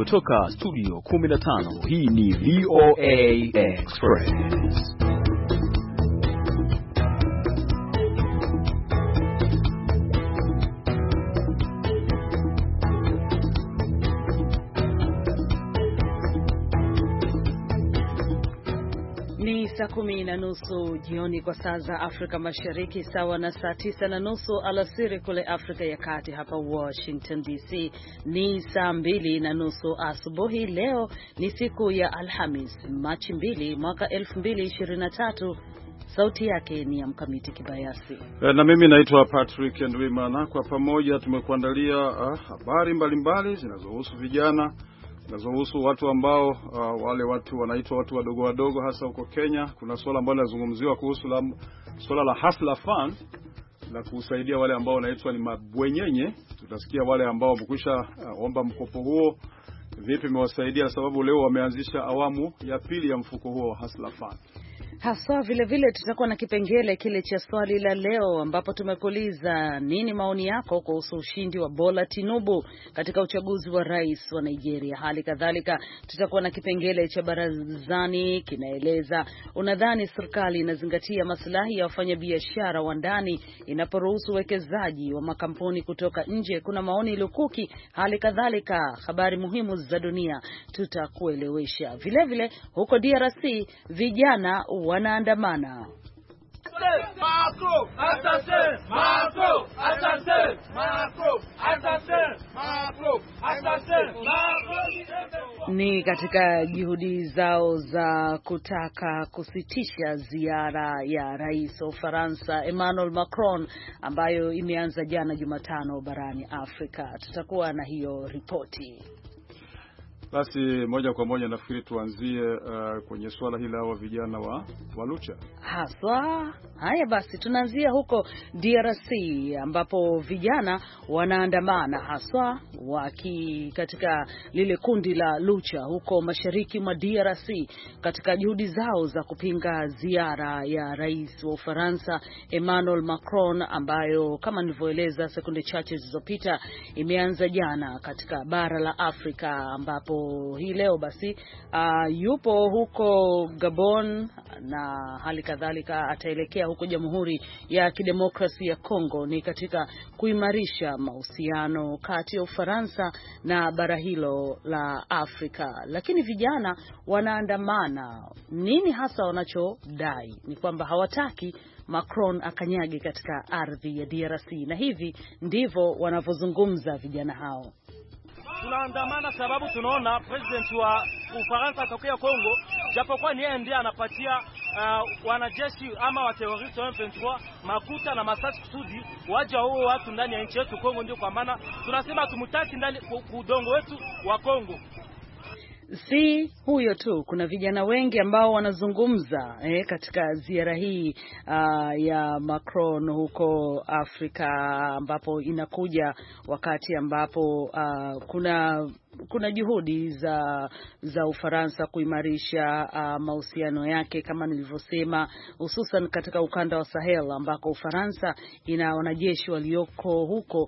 kutoka studio 15, hii ni VOA Express. Ni saa 10:30 jioni kwa saa za Afrika Mashariki, sawa na saa 9:30 alasiri kule Afrika ya Kati. Hapa Washington DC ni saa 2:30 asubuhi. Leo ni siku ya Alhamis, Machi 2 mwaka 2023. Sauti yake ni ya Mkamiti Kibayasi. Na mimi naitwa Patrick Ndwimana. Kwa pamoja tumekuandalia habari mbalimbali zinazohusu vijana, zinazohusu watu ambao wale watu wanaitwa watu wadogo wadogo, hasa huko Kenya. Kuna swala ambalo linazungumziwa kuhusu swala la Hustler Fund la kusaidia wale ambao wanaitwa ni mabwenyenye. Tutasikia wale ambao wamekwisha omba mkopo huo vipi imewasaidia, sababu leo wameanzisha awamu ya pili ya mfuko huo wa Hustler Fund. Haswa vile tutakuwa na kipengele kile cha swali la leo, ambapo tumekuuliza nini maoni yako kuhusu ushindi wa Bola Tinubu katika uchaguzi wa rais wa Nigeria. Hali kadhalika tutakuwa na kipengele cha barazani, kinaeleza unadhani serikali inazingatia maslahi ya wafanyabiashara wa ndani inaporuhusu uwekezaji wa makampuni kutoka nje. Kuna maoni lukuki. Hali kadhalika habari muhimu za dunia tutakuelewesha. Vile huko DRC vijana wanaandamana. Ni katika juhudi zao za kutaka kusitisha ziara ya rais wa Ufaransa Emmanuel Macron ambayo imeanza jana Jumatano barani Afrika. Tutakuwa na hiyo ripoti. Basi moja kwa moja nafikiri tuanzie kwenye swala hili la vijana wa Lucha. Haswa, haya basi tunaanzia huko DRC ambapo vijana wanaandamana haswa katika lile kundi la Lucha huko mashariki mwa DRC katika juhudi zao za kupinga ziara ya rais wa Ufaransa Emmanuel Macron ambayo kama nilivyoeleza sekunde chache zilizopita imeanza jana katika bara la Afrika, ambapo hii leo basi yupo huko Gabon na hali kadhalika ataelekea huko Jamhuri ya Kidemokrasia ya Kongo. Ni katika kuimarisha mahusiano kati ya Ufaransa na bara hilo la Afrika. Lakini vijana wanaandamana, nini hasa wanachodai? Ni kwamba hawataki Macron akanyage katika ardhi ya DRC, na hivi ndivyo wanavyozungumza vijana hao. Tunaandamana sababu tunaona president wa Ufaransa atokea Kongo, japokuwa ni yeye ndiye anapatia wanajeshi ama wa terrorist wa M23 makuta na masasi kusudi waje wao watu ndani ya nchi yetu Kongo. Ndio kwa maana tunasema tumutaki ndani udongo wetu wa Kongo. Si huyo tu, kuna vijana wengi ambao wanazungumza katika ziara hii ya Macron huko Afrika, ambapo inakuja wakati ambapo kuna juhudi za Ufaransa kuimarisha mahusiano yake kama nilivyosema, hususan katika ukanda wa Sahel ambako Ufaransa ina wanajeshi walioko huko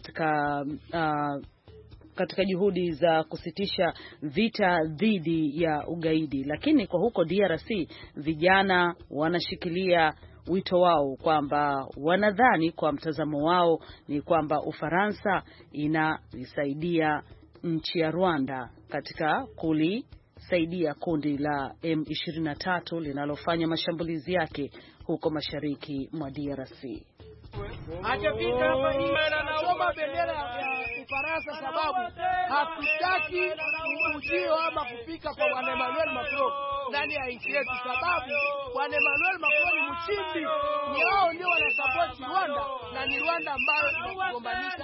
katika juhudi za kusitisha vita dhidi ya ugaidi. Lakini kwa huko DRC vijana wanashikilia wito wao kwamba wanadhani, kwa mtazamo wao, ni kwamba Ufaransa inasaidia nchi ya Rwanda katika kulisaidia kundi la M23 linalofanya mashambulizi yake huko mashariki mwa DRC. Hajapita hapa inasoma bendera ya Ufaransa sababu hatutaki ujio ama kupika kwa Bwana Emmanuel Macron ndani ya nchi yetu, sababu Bwana Emmanuel Macron ni mchimbi, ni wao ndio wanasupport Rwanda na ni Rwanda ambayo inagombanisha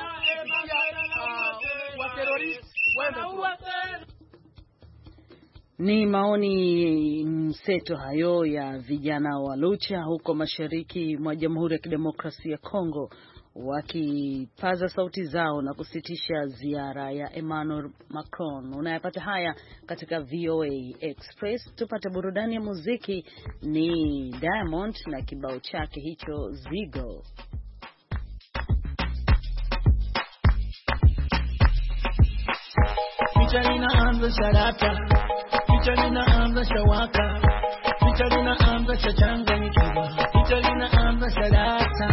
wa terrorist wenda. Ni maoni mseto hayo ya vijana wa Lucha huko mashariki mwa Jamhuri ya Kidemokrasia ya Kongo, wakipaza sauti zao na kusitisha ziara ya Emmanuel Macron. Unayapata haya katika VOA Express. Tupate burudani ya muziki, ni Diamond na kibao chake hicho Zigo. Picha linaanza sharata, picha linaanza shawaka, picha linaanza chachanganyikiwa, picha linaanza sharata.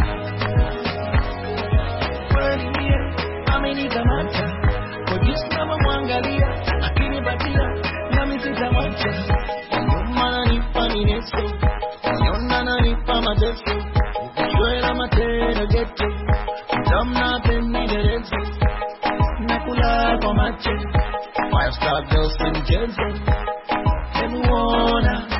Kweli mie amenikamata, kwa jinsi kama mwangalia, akinipatia nami sitamwacha. Nyuma nipa mineso, nyona nanipa mateso, ukishwela matero geto, mtamna peni derezo, nakula kwa macho, 5-star girls in Jensen, emuona,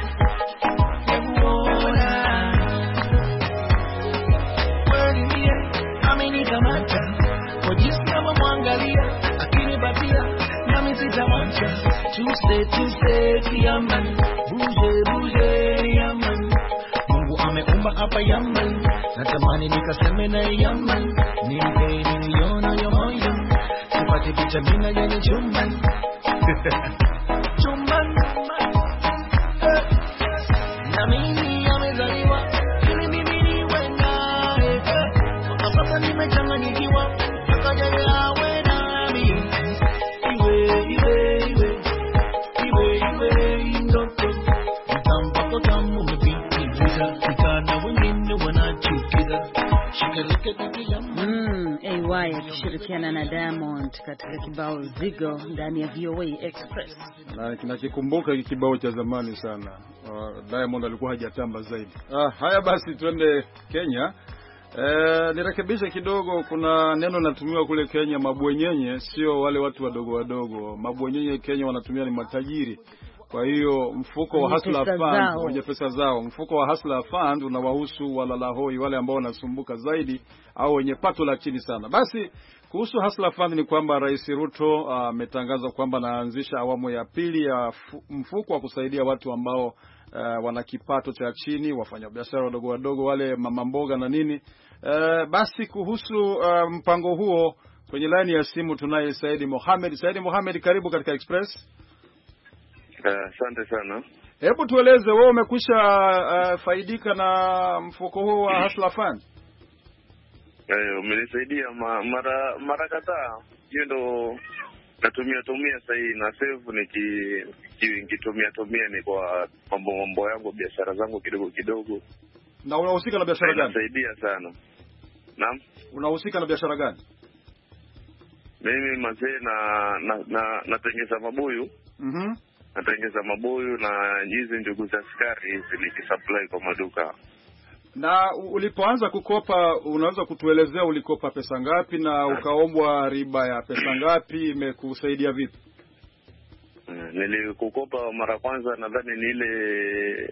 kweli mie amenikamata, kwa jinsi kama mwangalia, akinipatia nami sitamwacha. Tuesday, Yaman, bouge, Yaman. Mungu ameumba hapa Yaman, natamani nikaseme na Yaman. Nipe niliona ya moyo, sipate picha mina yenye chuman. Chuman, na mimi amezaliwa, ili mimi niwe naye. Sasa nimechanganyikiwa, akaja yawe nami. AY akishirikiana na Diamond katika kibao Zigo ndani ya VOA Express. Na kinakikumbuka hiki kibao cha zamani sana. Diamond alikuwa hajatamba zaidi. Haya basi twende Kenya. Nirekebishe kidogo, kuna neno linatumiwa kule Kenya, mabwenyenye, sio wale watu wadogo wadogo. Mabwenyenye Kenya wanatumia ni matajiri. Kwa hiyo mfuko wa Hustler Fund wenye pesa zao, mfuko wa Hustler Fund unawahusu walalahoi, wale ambao wanasumbuka zaidi au wenye pato la chini sana. Basi kuhusu Hustler Fund ni kwamba Rais Ruto ametangaza kwamba anaanzisha awamu ya pili ya mfuko wa kusaidia watu ambao wana kipato cha chini, wafanyabiashara wadogo wadogo, wale mama mboga na nini. Basi kuhusu mpango huo, kwenye line ya simu tunaye Saidi Mohamed. Saidi Mohamed, karibu katika Express. Asante sana. Hebu tueleze wewe umekwisha faidika na mfuko huo wa Hustler Fund? Umenisaidia mara kadhaa. Hiyo ndo natumia sasa hivi na save nikitumia ni kwa mambo yangu, biashara zangu kidogo. Na unahusika na biashara gani? Inasaidia sana. Naam. Unahusika na biashara gani? Mimi mzee natengeza mabuyu. Natengeza mabuyu na hizi njugu za sukari hizi nikisupply kwa maduka. Na ulipoanza kukopa, unaweza kutuelezea ulikopa pesa ngapi na ukaombwa riba ya pesa ngapi, imekusaidia vipi? Nilikukopa mara kwanza nadhani ni ile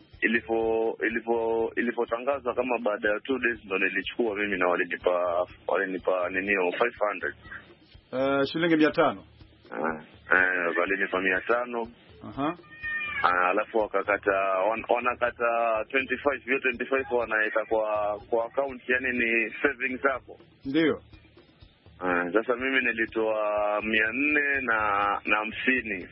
ilipotangazwa kama baada ya 2 days ndo nilichukua mimi na walinipa ninio 500. Shilingi 500. Walinipa 500. Alafu wanakata 25, hiyo 25 wanaweka kwa account, yani ni savings zako. Ndio. Sasa mimi nilitoa 450.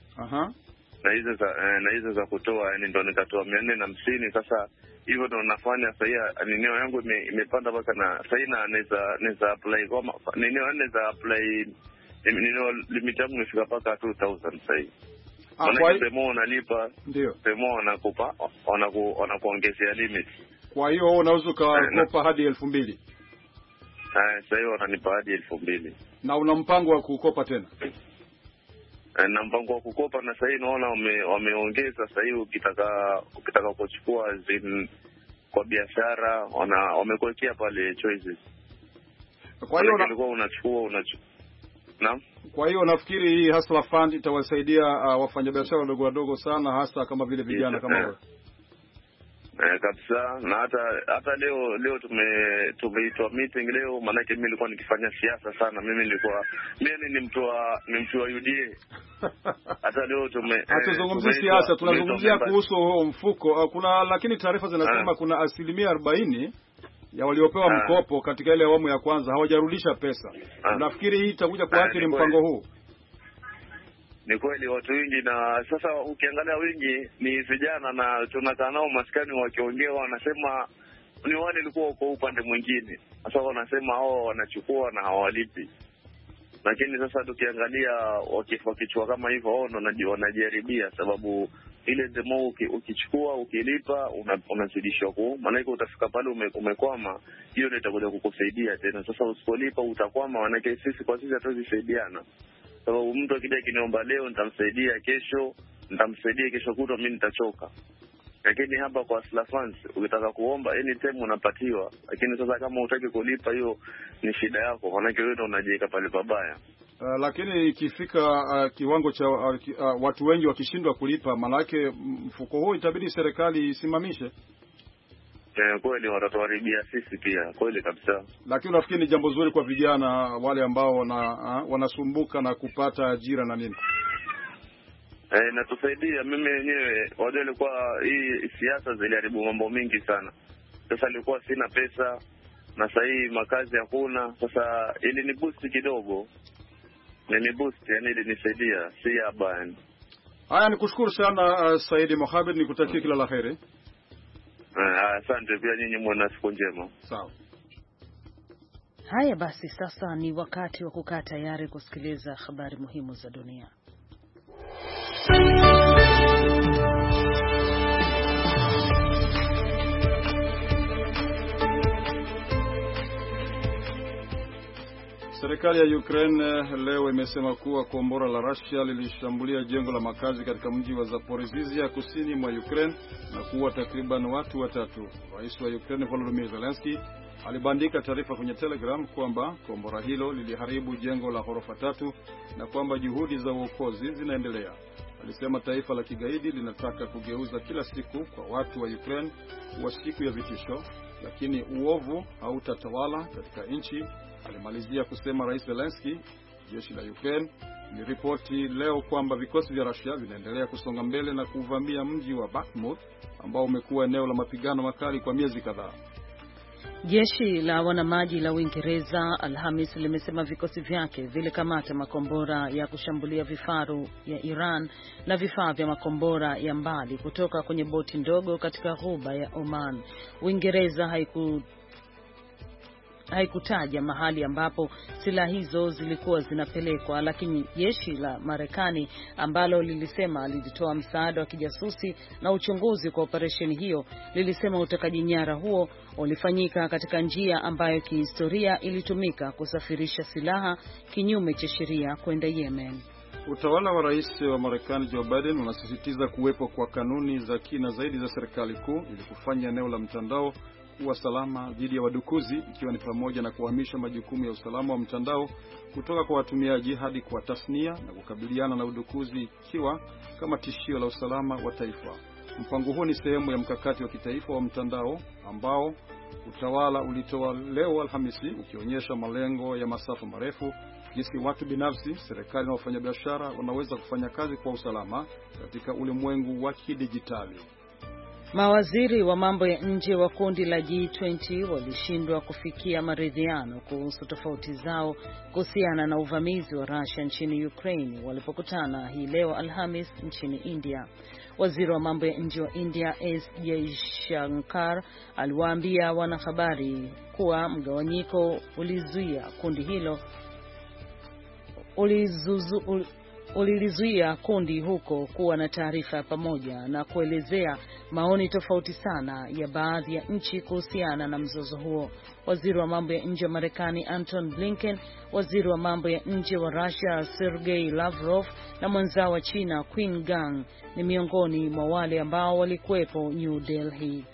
Na hizo za kutoa, yani ndo nikatoa 450. Sasa hivyo ndo nafanya sasa. Ninio yangu imepanda mpaka na sasa naweza apply kama naweza apply limit yangu imefika mpaka 2000 sasa. Kwa hiyo unalipa, ndio demo wanakupa, wanakuongezea limit. Kwa hiyo unaweza kukopa hadi 2000. Sasa hiyo wananipa hadi 2000. Na una mpango wa kukopa tena? Na mpango wa kukopa, na sasa hivi naona wameongeza. Sasa hivi ukitaka kuchukua kwa biashara wamekuwekea pale choices. Kwa hiyo ulikuwa unachukua. Naam. Kwa hiyo nafikiri hii Hustler Fund itawasaidia wafanyabiashara wadogo wadogo sana, hasa kama vile vijana kama wewe. Kabisa. Na hata leo tumeitwa meeting leo, maana mimi nilikuwa nikifanya siasa sana. Mimi ni mtu wa UDA. Hata leo hatuzungumzia siasa, tunazungumzia kuhusu huo mfuko. Lakini taarifa zinasema kuna 40% ya waliopewa mkopo katika ile awamu ya kwanza hawajarudisha pesa. Nafikiri hii itakuja kuathiri mpango huu. Ni kweli watu wengi, na sasa ukiangalia wengi ni vijana, na tunakaa nao maskani wakiongea wanasema ni wale walikuwa kwa upande mwingine. Sasa wanasema hao wanachukua na hawalipi. Lakini sasa tukiangalia wakichukua kama hivyo, wao wanajaribia, sababu ile demo ukichukua ukilipa unazidishwa maana utafika pale umekwama, hiyo ndio itakuja kukusaidia tena. Sasa usipolipa utakwama, maana sisi kwa sisi hatuwezi saidiana. Sababu mtu akija kiniomba leo nitamsaidia kesho kutwa mimi nitachoka. Lakini hapa kwa Hustler Funds ukitaka kuomba anytime unapatiwa, lakini sasa kama hutaki kulipa, hiyo ni shida yako, maana wewe ndio unajiweka pale pabaya. Lakini ikifika kiwango cha watu wengi wakishindwa kulipa, manake mfuko huu itabidi serikali isimamishe. Kweli watatuharibia sisi pia, kweli kabisa. Lakini unafikiri ni jambo zuri kwa vijana wale ambao wanasumbuka na kupata ajira na nini? Natusaidia. Mimi mwenyewe wajua ilikuwa hii siasa ziliharibu mambo mingi sana. Sasa nilikuwa sina pesa na sasa hii makazi hakuna. Sasa ili ni boost kidogo. Ni boost, yani ili nisaidia, si abani. Haya, nikushukuru sana Saidi Mohamed, nikutakia kila la heri. Asante pia nyinyi, mwana siku njema. Sawa. Haya basi, sasa ni wakati wa kukaa tayari kusikiliza habari muhimu za dunia. Serikali ya Ukraine leo imesema kuwa kombora la Russia lilishambulia jengo la makazi katika mji wa Zaporizhzhia kusini mwa Ukraine na kuua takriban watu 3. Rais wa Ukraine Volodymyr Zelensky alibandika taarifa kwenye Telegram kwamba kombora hilo liliharibu jengo la ghorofa 3 na kwamba juhudi za uokozi zinaendelea. Alisema taifa la kigaidi linataka kugeuza kila siku kwa watu wa Ukraine kuwa siku ya vitisho, lakini uovu hautatawala katika nchi. Alimalizia kusema Rais Zelensky. Jeshi la Ukraine liliripoti leo kwamba vikosi vya Russia vinaendelea kusonga mbele na kuvamia mji wa Bakhmut ambao umekuwa eneo la mapigano makali kwa miezi kadhaa. Jeshi la wanamaji la Uingereza Alhamis limesema vikosi vyake vilikamata makombora ya kushambulia vifaru ya Iran na vifaa vya makombora ya mbali kutoka kwenye boti ndogo katika ghuba ya Oman. Uingereza haikutaja mahali ambapo silaha hizo zilikuwa zinapelekwa, lakini jeshi la Marekani ambalo lilisema lilitoa msaada wa kijasusi na uchunguzi kwa operesheni hiyo lilisema utekaji nyara huo ulifanyika katika njia ambayo kihistoria ilitumika kusafirisha silaha kinyume cha sheria kwenda Yemen. Utawala wa rais wa Marekani Joe Biden unasisitiza kuwepo kwa kanuni za kina zaidi za serikali kuu ili kufanya eneo la mtandao kuwa salama dhidi ya wadukuzi, ikiwa ni pamoja na kuhamisha majukumu ya usalama wa mtandao kutoka kwa watumiaji hadi kwa tasnia na kukabiliana na udukuzi ikiwa kama tishio la usalama wa taifa. Mpango huu ni sehemu ya mkakati wa kitaifa wa mtandao ambao utawala ulitoa leo Alhamisi, ukionyesha malengo ya masafa marefu, jinsi watu binafsi, serikali na wafanyabiashara wanaweza kufanya kazi kwa usalama katika ulimwengu wa kidijitali. Mawaziri wa mambo ya nje wa kundi la G20 walishindwa kufikia maridhiano kuhusu tofauti zao kuhusiana na uvamizi wa Russia nchini Ukraine walipokutana hii leo Alhamis nchini India. Waziri wa mambo ya nje wa India S. Jaishankar aliwaambia wanahabari kuwa mgawanyiko ulizuia kundi hilo ulilizuia kundi huko kuwa na taarifa ya pamoja na kuelezea maoni tofauti sana ya baadhi ya nchi kuhusiana na mzozo huo. Waziri wa mambo ya nje wa Marekani Anton Blinken, waziri wa mambo ya nje wa Russia Sergei Lavrov na mwenzao wa China Qin Gang ni miongoni mwa wale ambao walikuwepo New Delhi.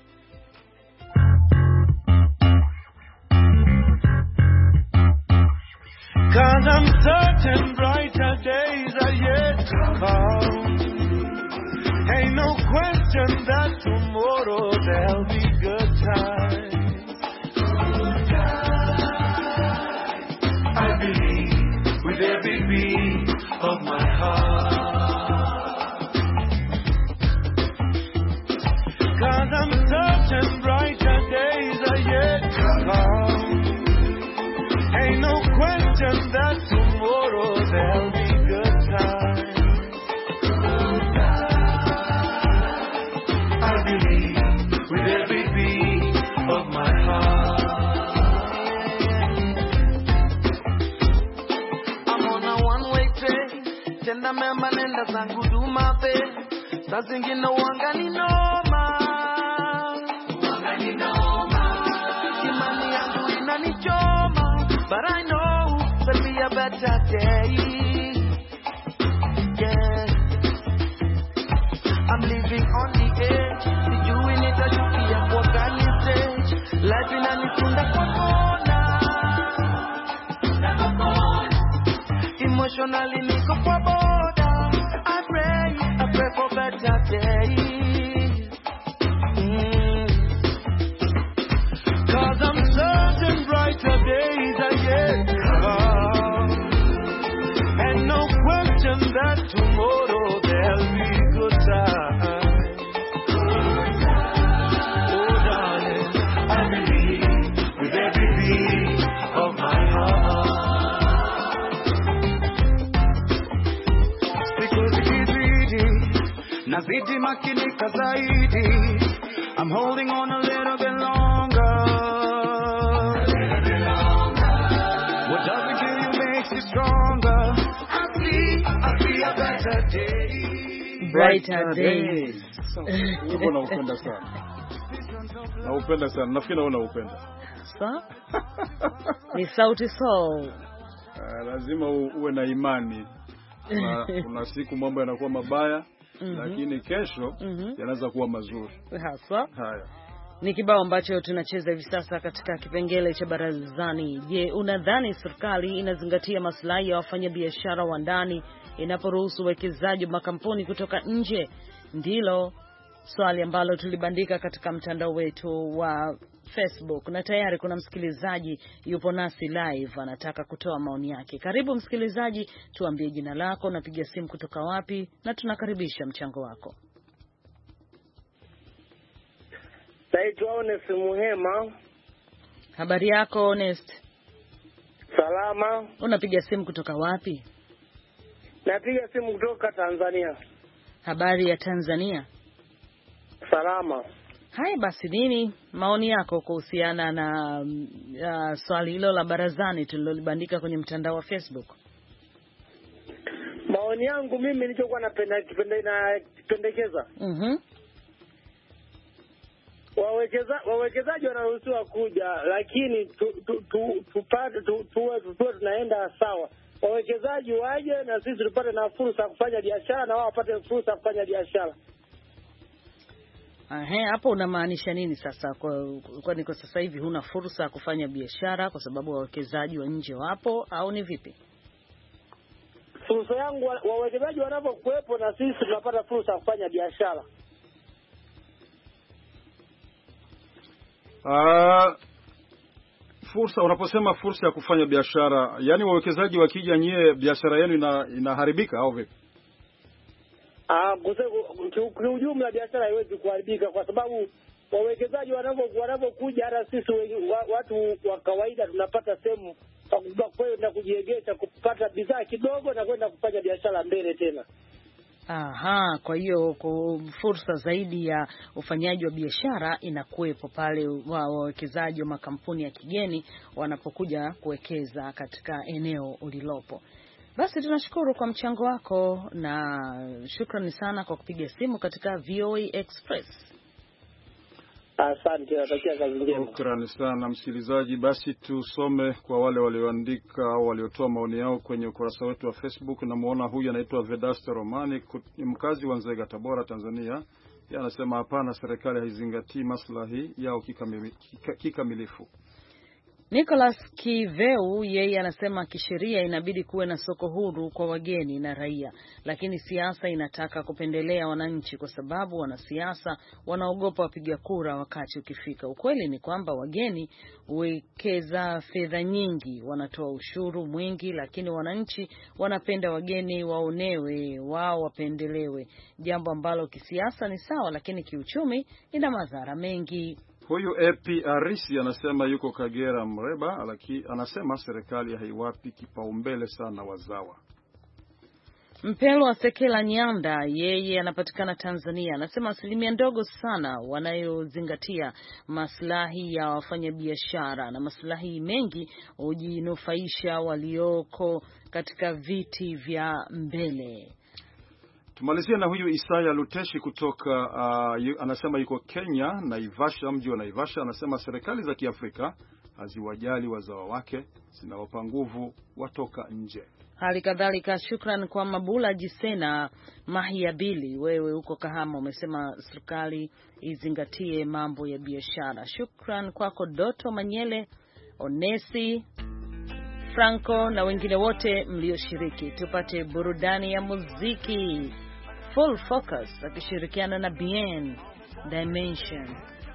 Cause I'm certain brighter days are yet to come. Ain't no question that tomorrow there'll be good times. Good times. I believe with every beat of my heart. Cause I'm certain brighter days are yet to come. Ain't no question that tomorrow there'll be good times. Good times. I believe with every beat of my heart. I'm ukipenda mema nenda zangu dumape, saa zingine uanga ni noma, imani yangu inanichoma, but I know there'll be a better day. Yeah, I'm living on the edge, sijui nitajukia kwa gani stage, life inanifunga kwa kona, emotionally niko kwa border. I pray for better days. Cause I'm certain brighter days are yet to come, and no question that tomorrow there'll be good times. Oh darling, I believe with every beat of my heart. Nazidi makinika zaidi, I'm holding on a little bit longer. What doesn't kill you makes you stronger. I see a better day. Brighter days. Uko naupenda sana. Naupenda sana. Nafikiri unaupenda. Sawa? Ni Sauti Sol. Lazima uwe na imani. Kuna siku mambo yanakuwa mabaya. Lakini kesho yanaweza kuwa mazuri. Haswa. Haya. Ni kibao ambacho tunacheza hivi sasa katika kipengele cha barazani. Je, unadhani serikali inazingatia maslahi ya wafanyabiashara wa ndani inaporuhusu uwekezaji wa makampuni kutoka nje? Ndilo swali ambalo tulibandika katika mtandao wetu wa Facebook, na tayari kuna msikilizaji yupo nasi live anataka kutoa maoni yake. Karibu msikilizaji, tuambie jina lako, napiga simu kutoka wapi, na tunakaribisha mchango wako. Naitwa Honest Muhema. Habari yako Honest? Salama. Unapiga simu kutoka wapi? Napiga simu kutoka Tanzania. Habari ya Tanzania? Salama. Haya basi, nini maoni yako kuhusiana na swali hilo la barazani tulilobandika kwenye mtandao wa Facebook? Maoni yangu mimi nilichokuwa napendekeza. Wawekezaji wanaruhusiwa kuja, lakini tuwe tunaenda sawa. Wawekezaji waje na sisi tupate na fursa ya kufanya biashara, na wao wapate fursa ya kufanya biashara. Hapo unamaanisha nini sasa? Kwani kwa sasa hivi huna fursa ya kufanya biashara kwa sababu wawekezaji wa nje wapo, au ni vipi? Fursa yangu wawekezaji wanapokuwepo na sisi tunapata fursa ya kufanya biashara. Fursa, unaposema fursa ya kufanya biashara, yani wawekezaji wakija nyie biashara yenu inaharibika au vipi? Kwa ujumla biashara haiwezi kuharibika kwa sababu wawekezaji wanapokuja, hata sisi watu wa kawaida tunapata sehemu pa kwenda kujiegesha, kupata bidhaa kidogo na kwenda kufanya biashara mbele tena. Kwa hiyo fursa zaidi ya ufanyaji wa biashara inakuwepo pale wawekezaji wa makampuni ya kigeni wanapokuja kuwekeza katika eneo ulilopo. Basi tunashukuru kwa mchango wako na shukrani sana kwa kupiga simu katika VOA Express. Asante, natakia kazi njema. Shukrani sana msikilizaji. Basi tusome kwa wale walioandika au waliotoa maoni yao kwenye ukurasa wetu wa Facebook. Namuona huyu anaitwa Vedasto Romani, ni mkazi wa Nzega, Tabora, Tanzania. Yeye anasema hapana, serikali haizingatii maslahi yao kikamilifu. Nicholas Kiveu yeye anasema kisheria inabidi kuwe na soko huru kwa wageni na raia, lakini siasa inataka kupendelea wananchi kwa sababu wanasiasa wanaogopa wapiga kura wakati ukifika. Ukweli ni kwamba wageni huwekeza fedha nyingi, wanatoa ushuru mwingi, lakini wananchi wanapenda wageni waonewe, wao wapendelewe, jambo ambalo kisiasa ni sawa, lakini kiuchumi ina madhara mengi. Huyu Epi Arisi anasema yuko Kagera Mreba, anasema serikali haiwapi kipaumbele sana wazawa. Mpelwa Sekela Nyanda, yeye anapatikana Tanzania, anasema asilimia ndogo sana wanayozingatia maslahi ya wafanyabiashara na maslahi mengi hujinufaisha walioko katika viti vya mbele. Tumalizia na huyu Isaya Luteshi kutoka anasema yuko Kenya, Naivasha, mji wa Naivasha. Anasema serikali za Kiafrika haziwajali wazao wake, zinawapa nguvu watoka nje. Hali kadhalika shukran kwa Mabula Jisena Mahiabili, wewe huko Kahama, umesema serikali izingatie mambo ya biashara. Shukran kwako Doto Manyele, Onesi Franco na wengine wote mlioshiriki. Tupate burudani ya muziki. Full Focus akishirikiana na Bien Dimension.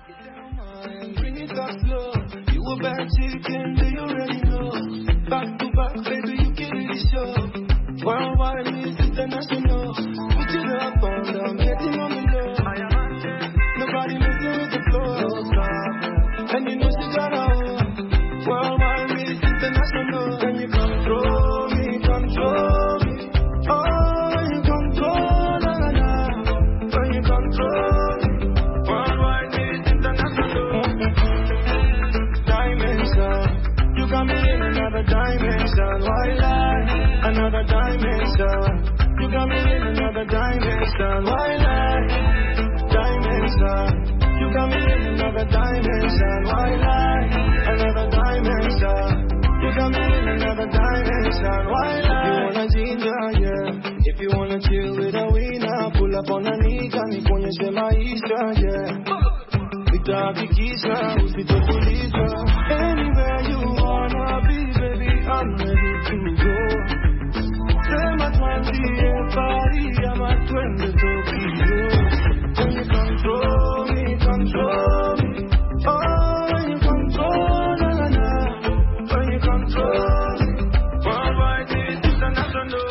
Back to back, baby, you kill the show. Worldwide, it's international. Put it up on them, getting on the low. Nobody messing with the flow. No stop. And you know she got a home. Worldwide, it's international. Can you control me, control me? Oh, you control, na na na. Can you control me? Worldwide, it's international. Dimension. You got me in another dimension, why lie? Another dimension. You got me in another dimension, why lie? Dimension. You got me in another dimension, why lie? Another dimension. You got me in another dimension, why lie? If you wanna ginger, yeah. If you wanna chill with a winner, pull up on a nigga, nikuonyeshe maisha, yeah. Vitakikisha, usitokuliza. Anywhere you wanna be, baby, I'm ready to go. Sema tuanzie Paris ama twende Tokyo. When you control me, control me. Oh, when you control, na na na. When you control me. Worldwide is international.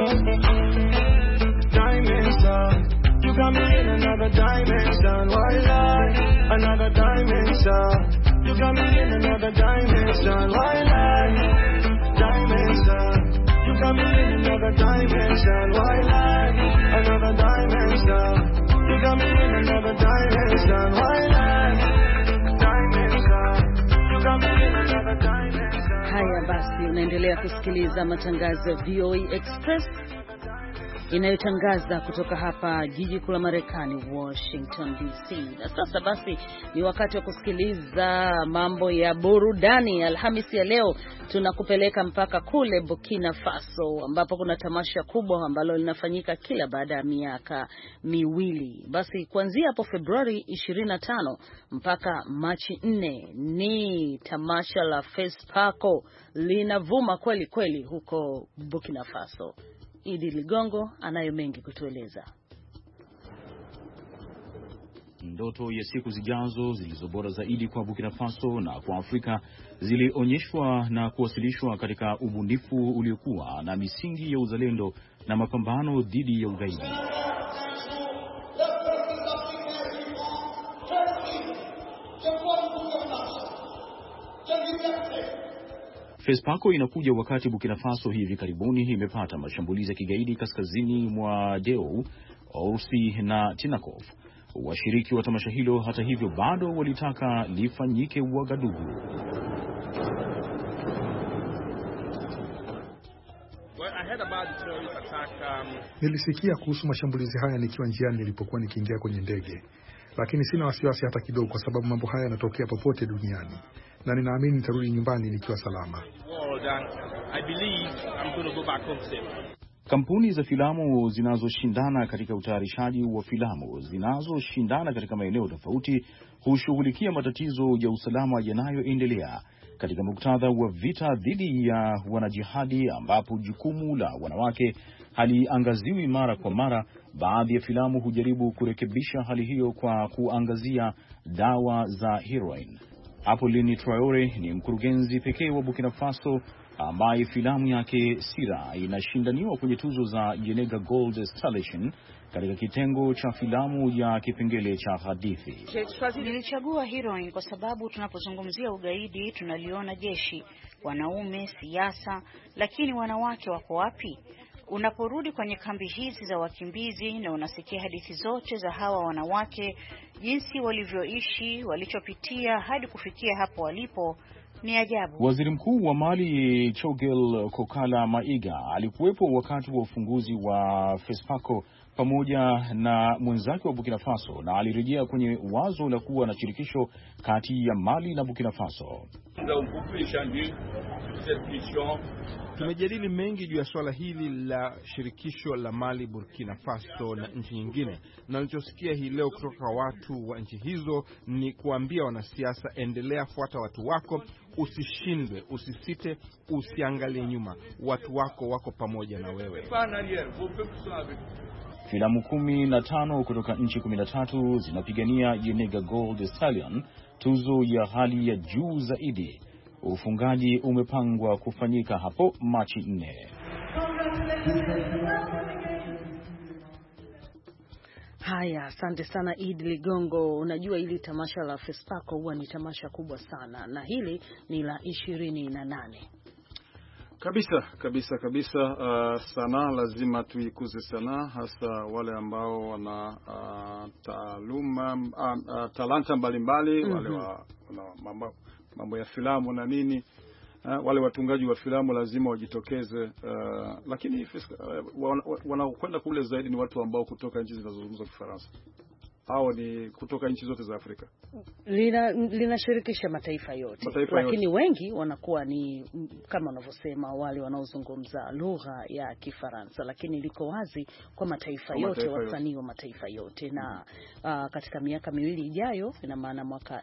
Dimension. You got me in another dimension. Why lie? Another dimension. You got me in another dimension. Why lie? Dimension. You got me in another dimension. Why lie? Another dimension. You got me in another dimension. Why lie? Dimension. You got me in another dimension. Haya basi, unaendelea kusikiliza matangazo ya VOA Express inayotangaza kutoka hapa jiji kuu la Marekani, Washington DC. Na sasa basi ni wakati wa kusikiliza mambo ya burudani. Alhamisi ya leo tunakupeleka mpaka kule Burkina Faso ambapo kuna tamasha kubwa ambalo linafanyika kila baada ya miaka miwili. Basi kuanzia hapo Februari 25 mpaka Machi 4 ni tamasha la FESPACO linavuma kweli kweli huko Burkina Faso. Idi Ligongo anayo mengi kutueleza. Ndoto ya siku zijazo zilizobora zaidi kwa Burkina Faso na kwa Afrika zilionyeshwa na kuwasilishwa katika ubunifu uliokuwa na misingi ya uzalendo na mapambano dhidi ya ugaidi. FESPACO inakuja wakati Burkina Faso hivi karibuni imepata mashambulizi ya kigaidi kaskazini mwa Deo, Ousi na Tinakov. Washiriki wa tamasha hilo hata hivyo bado walitaka lifanyike Ouagadougou. Nilisikia kuhusu mashambulizi haya nikiwa njiani nilipokuwa nikiingia kwenye ndege. Lakini sina wasiwasi hata kidogo kwa sababu mambo haya yanatokea popote duniani. Na ninaamini nitarudi nyumbani nikiwa salama. Kampuni za filamu zinazoshindana katika utayarishaji wa filamu zinazoshindana katika maeneo tofauti hushughulikia matatizo ya usalama yanayoendelea katika muktadha wa vita dhidi ya wanajihadi, ambapo jukumu la wanawake haliangaziwi mara kwa mara. Baadhi ya filamu hujaribu kurekebisha hali hiyo kwa kuangazia dawa za heroin. Apolline Traore ni mkurugenzi pekee wa Burkina Faso ambaye filamu yake Sira inashindaniwa kwenye tuzo za Yenega Gold Stallion katika kitengo cha filamu ya kipengele cha hadithi. Nilichagua heroin kwa sababu tunapozungumzia ugaidi tunaliona jeshi, wanaume, siasa, lakini wanawake wako wapi? Unaporudi kwenye kambi hizi za wakimbizi na unasikia hadithi zote za hawa wanawake, jinsi walivyoishi, walichopitia hadi kufikia hapo walipo, ni ajabu. Waziri Mkuu wa Mali Choguel Kokala Maiga alikuwepo wakati wa ufunguzi wa FESPACO pamoja na mwenzake wa Burkina Faso, na alirejea kwenye wazo la kuwa na shirikisho kati ya Mali na Burkina Faso. Tumejadili mengi juu ya swala hili la shirikisho la Mali, Burkina Faso na nchi nyingine, na nilichosikia hii leo kutoka watu wa nchi hizo ni kuambia wanasiasa, endelea, fuata watu wako, usishindwe, usisite, usiangalie nyuma, watu wako wako pamoja na wewe. Filamu 15 kutoka nchi 13 zinapigania Yenega Gold Stallion, tuzo ya hali ya juu zaidi. Ufungaji umepangwa kufanyika hapo Machi 4. Haya, asante sana Idi Ligongo. Unajua hili tamasha la FESPACO huwa ni tamasha kubwa sana, na hili ni la 28. Kabisa. Sanaa lazima tuikuze sanaa, hasa wale ambao wana talanta mbalimbali, wale mambo ya filamu na nini, wale watungaji wa filamu lazima wajitokeze, lakini wanaokwenda kule zaidi ni watu ambao kutoka nchi zinazozungumza Kifaransa au ni kutoka nchi zote za Afrika. Linashirikisha mataifa yote, lakini wengi wanakuwa ni kama wanavyosema wale wanaozungumza lugha ya Kifaransa, lakini liko wazi kwa mataifa yote, wasanii wa mataifa yote. Na katika miaka miwili ijayo, ina maana mwaka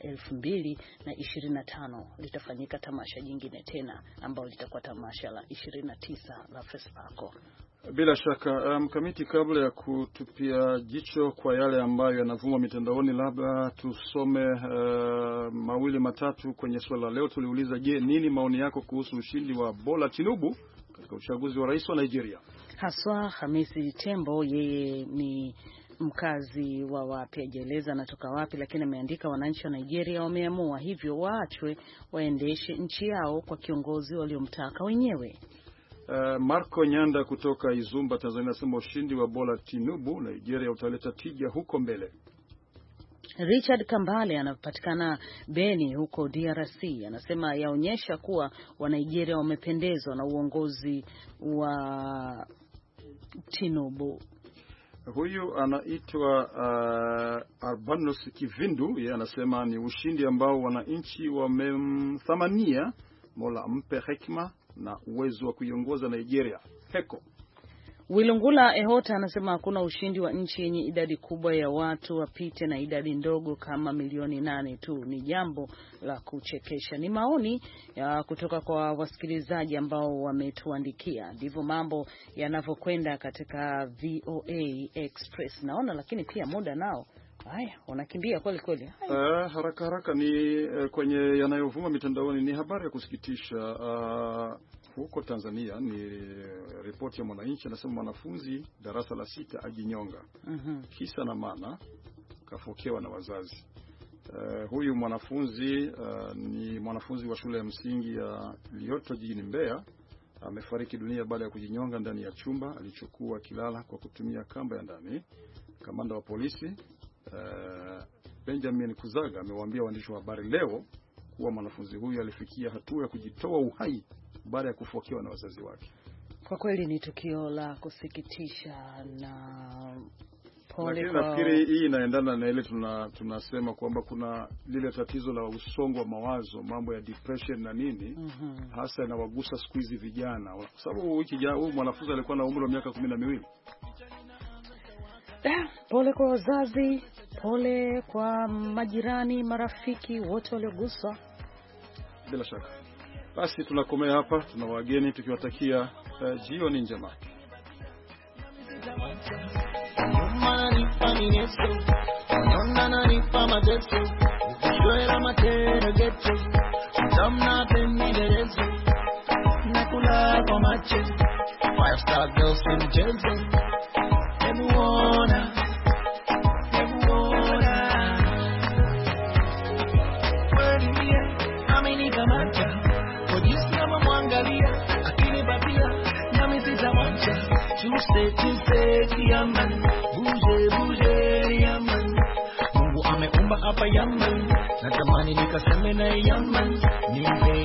2025 litafanyika tamasha jingine tena ambalo litakuwa tamasha la 29 la FESPACO. Bila shaka Mkamiti, kabla ya kutupia jicho kwa yale ambayo yanavuma mitandaoni, labda tusome mawili matatu kwenye swala leo. Tuliuliza, je, nini maoni yako kuhusu ushindi wa Bola Tinubu katika uchaguzi wa rais wa Nigeria? Haswa Hamisi Tembo, yeye ni mkazi wa wapi, ajeleza anatoka wapi, lakini ameandika wananchi wa Nigeria wameamua hivyo, waachwe waendeshe nchi yao kwa kiongozi waliomtaka wenyewe. Marco Nyanda kutoka Izumba, Tanzania, anasema ushindi wa Bola Tinubu Nigeria utaleta tija huko mbele. Richard Kambale anapatikana Beni huko DRC, anasema yaonyesha kuwa wa Nigeria wamependezwa na uongozi wa Tinubu. Huyu anaitwa Arbanus Kivindu, yeye anasema ni ushindi ambao wananchi wamemthamania, Mola mpe hekima na uwezo wa kuiongoza Nigeria. Heko. Wilungula Ehota anasema hakuna ushindi wa nchi yenye idadi kubwa ya watu wapite na idadi ndogo kama milioni 8 tu. Ni jambo la kuchekesha. Ni maoni ya kutoka kwa wasikilizaji ambao wametuandikia. Ndivyo mambo yanavyokwenda katika VOA Express. Naona lakini pia muda nao haya unakimbia kweli. Haraka ni kwenye yanayovuma mitandaoni. Ni habari ya kusikitisha huko Tanzania. Ni ripoti ya Mwananchi, anasema mwanafunzi darasa la 6 ajinyonga. Kisa na maana kafokewa na wazazi. Huyu mwanafunzi ni mwanafunzi wa shule ya msingi ya Lioto jijini Mbeya. Amefariki dunia baada ya kujinyonga ndani ya chumba alichokuwa kilala kwa kutumia kamba ya ndani. Kamanda wa polisi Benjamin Kuzaga amewaambia waandishi wa habari leo kuwa mwanafunzi huyu alifikia hatua ya kujitoa uhai baada ya kufokewa na wazazi wake. Kwa kweli ni tukio la kusikitisha na pole. Lakini nafikiri hii inaendana na ile tunasema kwamba kuna lile tatizo la usongo wa mawazo, mambo ya depression na nini, hasa inawagusa siku hizi vijana, kwa sababu wiki jana huyu mwanafunzi alikuwa na umri wa miaka 12. Pole kwa wazazi, pole kwa majirani, marafiki wote walioguswa. Bila shaka. Basi tunakomea hapa, tuna wageni tukiwatakia jioni njema. Akini babia, nami sitawacha. Tumiseti yaman, buje yaman. Mungu ameumba hapa yaman, natamani nikaseme na yaman. Nipe